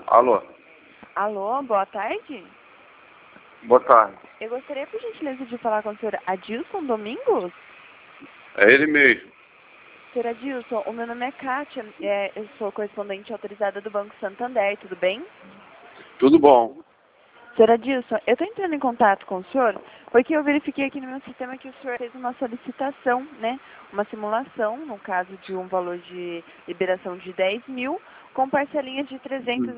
Alô, Alô, boa tarde. boa tarde. Eu gostaria, por gentileza, de falar com o senhor Adilson Domingos. É ele mesmo. Senhor Adilson, o meu nome é Kátia, eu sou correspondente autorizada do Banco Santander, tudo bem? Tudo bom? Senhor Adilson, eu estou entrando em contato com o senhor porque eu verifiquei aqui no meu sistema que o senhor fez uma solicitação, né? Uma simulação, no caso de um valor de liberação de 10 mil, com parcelinhas de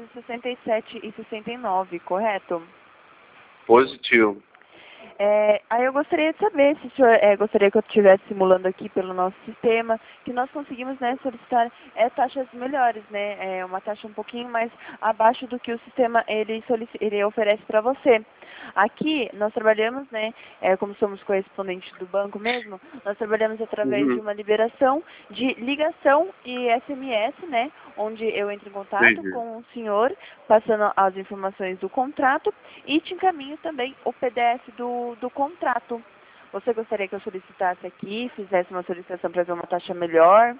367,69, correto? Positivo. Aí eu gostaria de saber se o senhor gostaria que eu estivesse simulando aqui pelo nosso sistema, que nós conseguimos, né, solicitar taxas melhores, né, uma taxa um pouquinho mais abaixo do que o sistema ele oferece para você. Aqui nós trabalhamos, né, como somos correspondentes do banco mesmo, nós trabalhamos através de uma liberação de ligação e SMS, né, onde eu entro em contato Entendi. com o senhor, passando as informações do contrato e te encaminho também o PDF do contrato. Você gostaria que eu solicitasse aqui, fizesse uma solicitação para ver uma taxa melhor?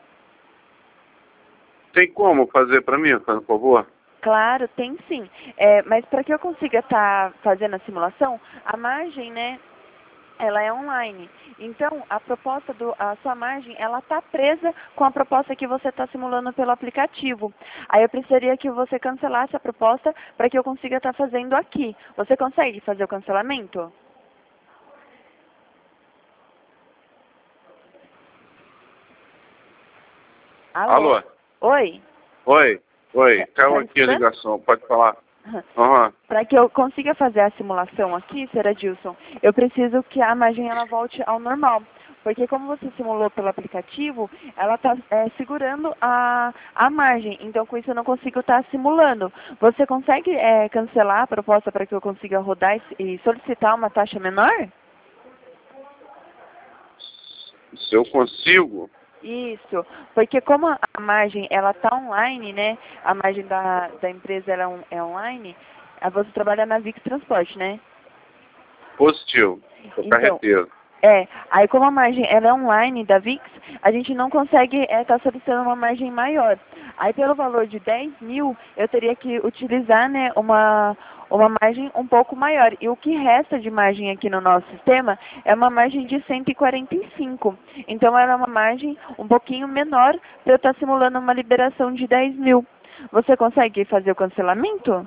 Tem como fazer para mim, por favor? Claro, tem sim. Mas para que eu consiga estar fazendo a simulação, a margem, né, ela é online. Então, a sua margem, ela está presa com a proposta que você está simulando pelo aplicativo. Aí eu precisaria que você cancelasse a proposta para que eu consiga estar fazendo aqui. Você consegue fazer o cancelamento? Alô? Oi? Oi? Oi, caiu Tá aqui a escutando? ligação, pode falar. Aham. Para que eu consiga fazer a simulação aqui, Sr. Adilson, eu preciso que a margem ela volte ao normal. Porque como você simulou pelo aplicativo, ela está segurando a margem. Então, com isso, eu não consigo estar simulando. Você consegue cancelar a proposta para que eu consiga rodar e solicitar uma taxa menor? Se eu consigo, Isso, porque como a margem ela está online, né? A margem da empresa ela é online, você trabalha na VIX Transporte, né? positivo. Sou Então, carreteiro. aí como a margem ela é online da VIX, a gente não consegue estar solicitando uma margem maior. Aí pelo valor de 10 mil, eu teria que utilizar, né, uma margem um pouco maior. E o que resta de margem aqui no nosso sistema é uma margem de 145. Então era uma margem um pouquinho menor para eu estar simulando uma liberação de 10 mil. Você consegue fazer o cancelamento?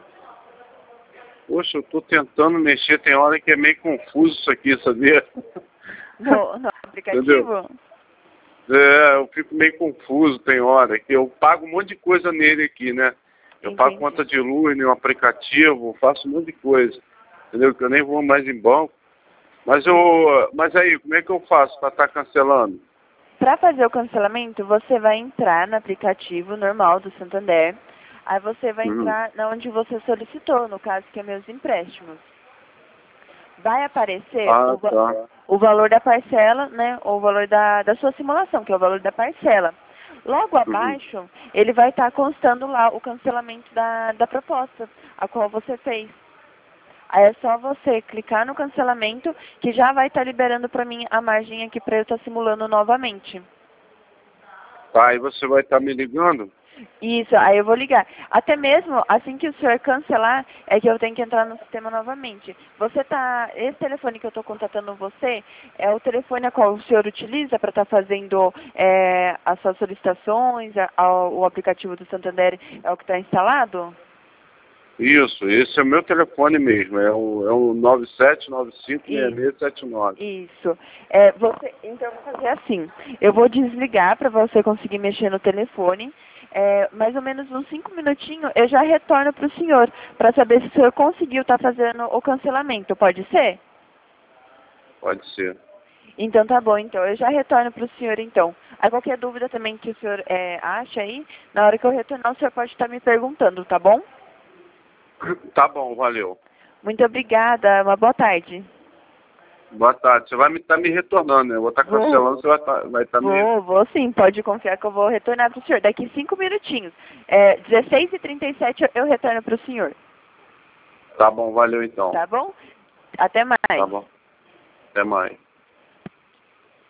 Poxa, eu tô tentando mexer, tem hora que é meio confuso isso aqui, sabia? No aplicativo? Eu fico meio confuso, tem hora, que eu pago um monte de coisa nele aqui, né? Eu pago Entendi. conta de luz no aplicativo, faço um monte de coisa, entendeu? Que eu nem vou mais em banco. Mas aí, como é que eu faço para estar cancelando? Para fazer o cancelamento, você vai entrar no aplicativo normal do Santander. Aí você vai entrar na onde você solicitou, no caso que é meus empréstimos. Vai aparecer Ah, tá. o valor da parcela, né? Ou o valor da sua simulação, que é o valor da parcela. Logo abaixo, ele vai estar constando lá o cancelamento da proposta, a qual você fez. Aí é só você clicar no cancelamento, que já vai estar liberando para mim a margem aqui para eu estar simulando novamente. Tá, aí você vai estar me ligando? Isso, aí eu vou ligar. Até mesmo assim que o senhor cancelar, é que eu tenho que entrar no sistema novamente. Esse telefone que eu estou contatando você, é o telefone a qual o senhor utiliza para estar fazendo as suas solicitações, o aplicativo do Santander é o que está instalado? Isso, esse é o meu telefone mesmo, é o 97956679. Isso. Então, eu vou fazer assim. Eu vou desligar para você conseguir mexer no telefone. Mais ou menos uns 5 minutinhos, eu já retorno para o senhor, para saber se o senhor conseguiu estar fazendo o cancelamento. Pode ser? Pode ser. Então, tá bom. Então, eu já retorno para o senhor, então. Aí, qualquer dúvida também que o senhor acha aí, na hora que eu retornar, o senhor pode estar me perguntando, tá bom? Tá bom, valeu. Muito obrigada. Uma boa tarde. Boa tarde. Você vai estar me retornando, né? Eu vou estar cancelando, você vai estar me... Vou sim, pode confiar que eu vou retornar para o senhor. Daqui 5 minutinhos. 16h37 eu retorno para o senhor. Tá bom, valeu então. Tá bom? Até Tá mais. bom. Até mais.